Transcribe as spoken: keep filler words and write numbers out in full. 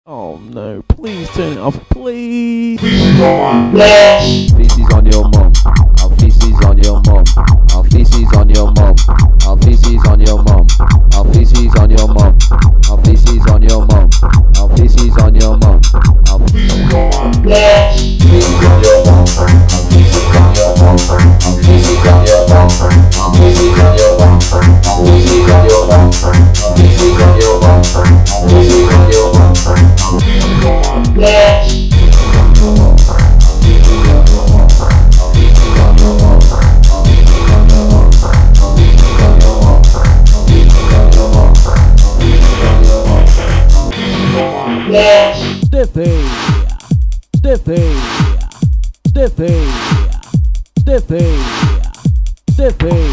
Oh no, please turn it off, please. Feces on your mum. I'll feces on your mum. I'll feces on your mum. I'll feces on your mum. I'll feces on your mum. I'll feces on your mum. I'll feces on your mum. I'll feces on your mum. I'll feces on your mum. I'll feces on your mum. I'll feces on your mum. I'll feces on your mum. I'll feces on your mum. I'll feces on your mum. Stiffy, stiffy, stiffy, stiffy, stiffy.